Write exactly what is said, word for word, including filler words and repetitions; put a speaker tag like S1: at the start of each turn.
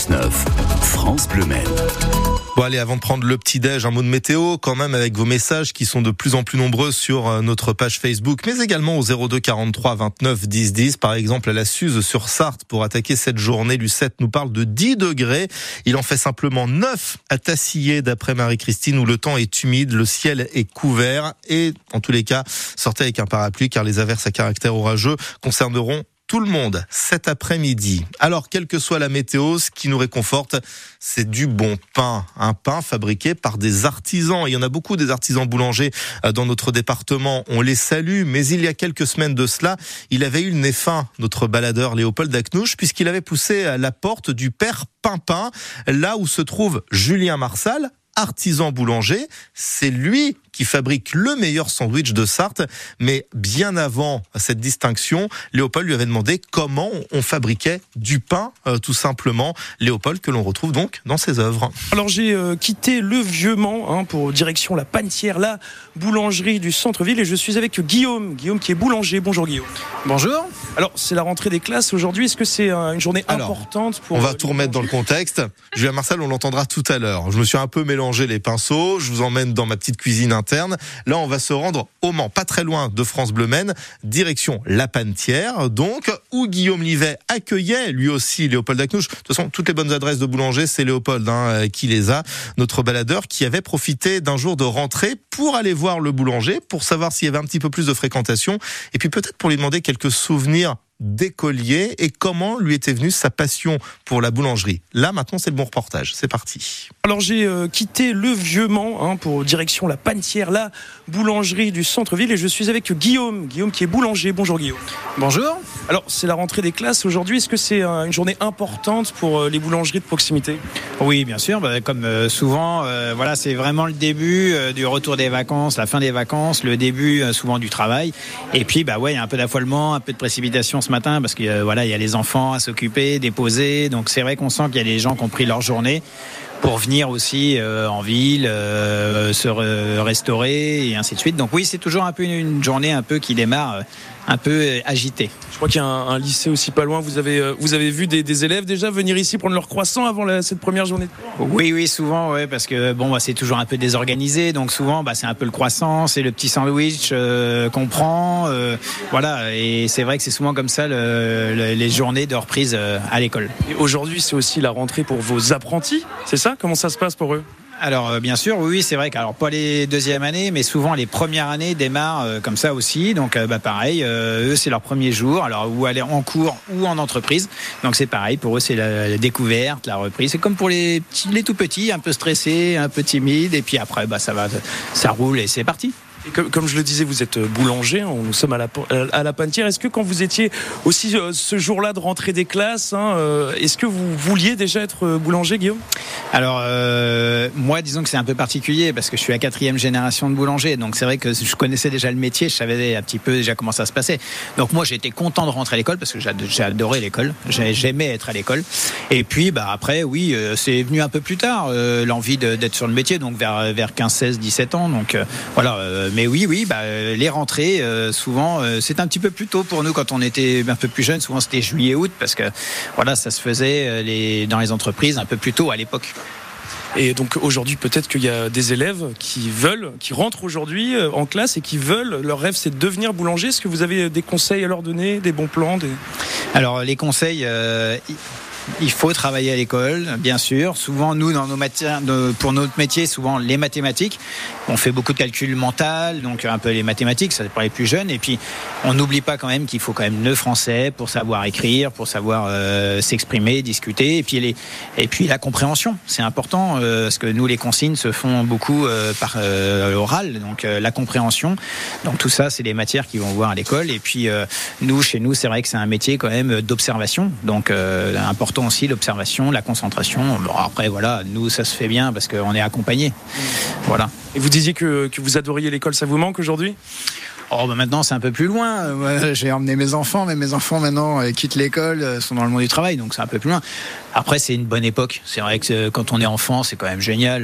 S1: dix-neuf, France Bleu Maine.
S2: Bon allez, avant de prendre le petit-déj, un mot de météo quand même avec vos messages qui sont de plus en plus nombreux sur notre page Facebook, mais également au zéro deux quarante-trois vingt-neuf dix dix. Par exemple, à la Suze sur Sarthe, pour attaquer cette journée, Lucette nous parle de dix degrés. Il en fait simplement neuf à Tacillé, d'après Marie-Christine, où le temps est humide, le ciel est couvert et, en tous les cas, sortez avec un parapluie car les averses à caractère orageux concerneront tout le monde cet après-midi. Alors, quelle que soit la météo, ce qui nous réconforte, c'est du bon pain. Un pain fabriqué par des artisans. Il y en a beaucoup des artisans boulangers dans notre département. On les salue, mais il y a quelques semaines de cela, il avait eu le nez fin, notre baladeur Léopold Dacnouche, puisqu'il avait poussé à la porte du père Pimpin, là où se trouve Julien Marsal, artisan boulanger. C'est lui qui fabrique le meilleur sandwich de Sarthe. Mais bien avant cette distinction, Léopold lui avait demandé comment on fabriquait du pain, euh, tout simplement. Léopold, que l'on retrouve donc dans ses œuvres.
S3: Alors j'ai euh, quitté le Vieux Mans hein, pour direction la Panetière, la boulangerie du centre-ville, et je suis avec Guillaume. Guillaume qui est boulanger. Bonjour Guillaume.
S4: Bonjour.
S3: Alors c'est la rentrée des classes aujourd'hui. Est-ce que c'est euh, une journée Alors, importante pour...
S2: On va euh, tout remettre dans le contexte. Julien Marsal, on l'entendra tout à l'heure. Je me suis un peu mélangé les pinceaux. Je vous emmène dans ma petite cuisine interne. Là, on va se rendre au Mans, pas très loin de France Bleu Maine, direction la Panetière, donc, où Guillaume Livet accueillait lui aussi Léopold Dacnouche. De toute façon, toutes les bonnes adresses de boulanger, c'est Léopold hein, qui les a. Notre baladeur qui avait profité d'un jour de rentrée pour aller voir le boulanger, pour savoir s'il y avait un petit peu plus de fréquentation, et puis peut-être pour lui demander quelques souvenirs d'écolier et comment lui était venue sa passion pour la boulangerie. Là, maintenant, c'est le bon reportage. C'est parti.
S3: Alors, j'ai euh, quitté le Vieux Mans hein, pour direction la Panetière, la boulangerie du centre-ville, et je suis avec Guillaume. Guillaume qui est boulanger. Bonjour Guillaume.
S4: Bonjour.
S3: Alors, c'est la rentrée des classes aujourd'hui. Est-ce que c'est euh, une journée importante pour euh, les boulangeries de proximité ?
S4: Oui, bien sûr. Bah, comme euh, souvent, euh, voilà, c'est vraiment le début euh, du retour des vacances, la fin des vacances, le début euh, souvent du travail. Et puis, bah ouais, il y a un peu d'affolement, un peu de précipitation ce matin parce que euh, voilà, il y a les enfants à s'occuper, déposer. Donc c'est vrai qu'on sent qu'il y a des gens qui ont pris leur journée pour venir aussi euh, en ville, euh, se re- restaurer et ainsi de suite. Donc oui, c'est toujours un peu une, une journée un peu qui démarre euh, un peu euh, agitée.
S3: Je crois qu'il y a un, un lycée aussi pas loin. Vous avez, euh, vous avez vu des, des élèves déjà venir ici prendre leur croissant avant la, cette première journée de cours ?
S4: Oui, oui, souvent, ouais, parce que bon, bah, c'est toujours un peu désorganisé. Donc souvent, bah, c'est un peu le croissant, c'est le petit sandwich euh, qu'on prend, euh, voilà. Et c'est vrai que c'est souvent comme ça le, le, les journées de reprise euh, à l'école.
S3: Et aujourd'hui, c'est aussi la rentrée pour vos apprentis, c'est ça ? Comment ça se passe pour eux ?
S4: Alors euh, bien sûr, oui, oui, c'est vrai que alors pas les deuxièmes années, mais souvent les premières années démarrent euh, comme ça aussi. Donc euh, bah pareil, euh, eux c'est leur premier jour, alors ou aller en cours ou en entreprise. Donc c'est pareil pour eux, c'est la, la découverte, la reprise. C'est comme pour les petits, les tout petits, un peu stressés, un peu timides, et puis après bah ça va, ça roule et c'est parti.
S3: Et comme, comme je le disais, vous êtes boulanger, hein, nous sommes à la, à la Panetière. Est-ce que quand vous étiez aussi euh, ce jour-là de rentrée des classes, hein, euh, est-ce que vous vouliez déjà être boulanger, Guillaume ?
S4: Alors euh, moi, disons que c'est un peu particulier parce que je suis la quatrième génération de boulanger, donc c'est vrai que je connaissais déjà le métier, je savais un petit peu déjà comment ça se passait. Donc moi, j'étais content de rentrer à l'école parce que j'ai adoré l'école, j'aimais être à l'école. Et puis bah après, oui, euh, c'est venu un peu plus tard euh, l'envie de, d'être sur le métier, donc vers vers quinze, seize, dix-sept ans. Donc euh, voilà. Euh, Mais oui, oui, bah, les rentrées, euh, souvent, euh, c'est un petit peu plus tôt pour nous quand on était un peu plus jeunes. Souvent, c'était juillet-août parce que voilà, ça se faisait euh, les, dans les entreprises un peu plus tôt à l'époque.
S3: Et donc aujourd'hui, peut-être qu'il y a des élèves qui veulent, qui rentrent aujourd'hui euh, en classe et qui veulent, leur rêve, c'est de devenir boulanger. Est-ce que vous avez des conseils à leur donner, des bons plans des...
S4: Alors, les conseils... Euh, y... Il faut travailler à l'école, bien sûr. Souvent, nous, dans nos matières, pour notre métier, souvent les mathématiques. On fait beaucoup de calculs mental, donc un peu les mathématiques, ça c'est pour les plus jeunes. Et puis, on n'oublie pas quand même qu'il faut quand même le français pour savoir écrire, pour savoir euh, s'exprimer, discuter. Et puis, les, et puis la compréhension, c'est important euh, parce que nous, les consignes se font beaucoup euh, par euh, oral, donc euh, la compréhension. Donc tout ça, c'est des matières qu'ils vont voir à l'école. Et puis, euh, nous, chez nous, c'est vrai que c'est un métier quand même d'observation, donc euh, important aussi l'observation, la concentration. Bon, après voilà, nous ça se fait bien parce qu'on est accompagnés. Voilà.
S3: Et vous disiez que, que vous adoriez l'école, ça vous manque aujourd'hui ?
S4: Oh bah maintenant c'est un peu plus loin. Euh, j'ai emmené mes enfants, mais mes enfants maintenant euh, quittent l'école, euh, sont dans le monde du travail, donc c'est un peu plus loin. Après c'est une bonne époque. C'est vrai que euh, quand on est enfant, c'est quand même génial.